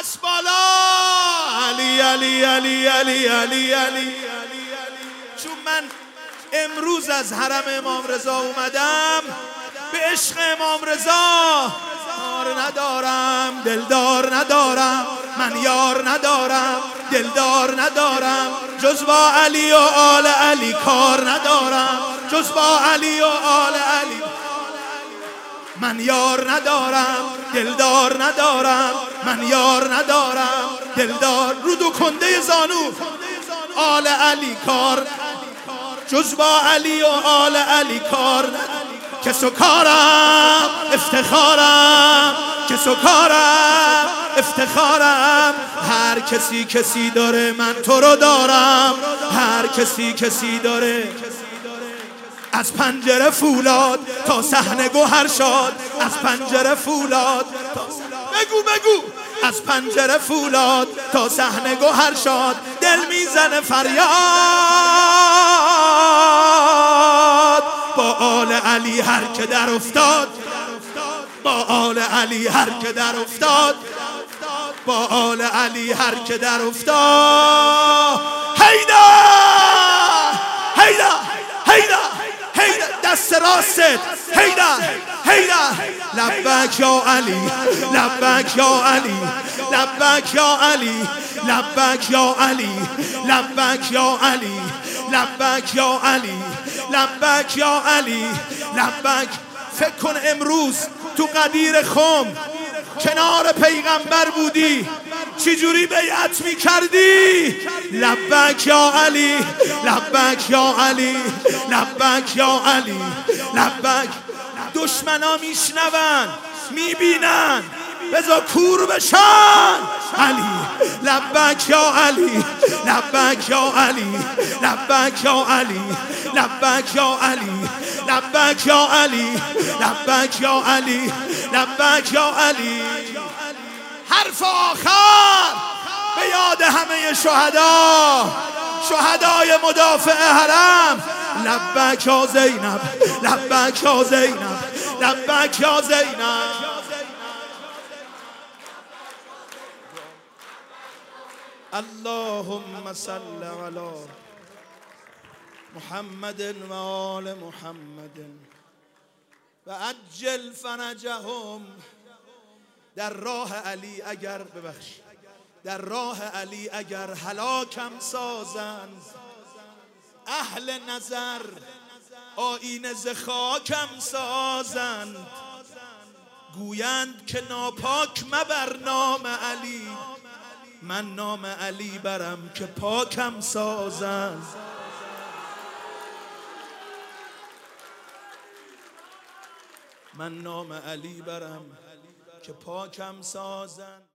دست بالا. علی علی علی علی علی علی. چون من امروز از حرم امام رضا اومدم، به عشق امام رضا یار ندارم، دلدار ندارم، من یار ندارم، دلدار ندارم، جز با علی و آل علی کار ندارم، جز با علی و آل علی. من یار ندارم، دلدار ندارم، من یار ندارم، دلدار. رود و کنده زانو. آل علی کار، جز با علی و آل علی کار. کس و کارم افتخارم، کس و کارم افتخارم. هر کسی کسی داره، من تو رو دارم. هر کسی کسی داره. از پنجره فولاد تا صحنه گوهر شاد، از پنجره فولاد تا بگو از پنجره فولاد تا صحنه گوهر شاد. دل میزنه فریاد با آل علی هر که در افتاد، با آل علی هر که در افتاد، با آل علی هر که در افتاد. هیدا هیدا هیدا هیدا. دست راست هیدا هیدا. لبک یا علی، لبک یا علی، لبک یا علی، لبک یا علی، لبک یا علی، لبک یا علی، لبک یا علی، لبک. فکر کن امروز تو قدیر خم کنار پیغمبر بودی، چجوری بیعت میکردی؟ لبک یا علی، لبک یا علی، لبک یا علی، لبک. دشمنا میشنون میبینن، بذار کور بشن. علی لبک یا علی، لبک یا علی، لبک یا علی، لبک یا علی، لبک یا علی، لبک یا علی، لبک یا علی. حرف آخر به یاد همه شهدا، شهدای مدافع حرم. لبک یا زینب، لبک یا زینب، لبک یا زینب. اللهم صل علی محمد و آل محمد و عجل فرجهم. در راه علی اگر در راه علی اگر هلاکم سازند، اهل نظر آیینه ز خاکم سازند. گویند که ناپاک مبر نام علی، من نام علی برم که پاکم سازند. من نام علی برم که پاکم سازند.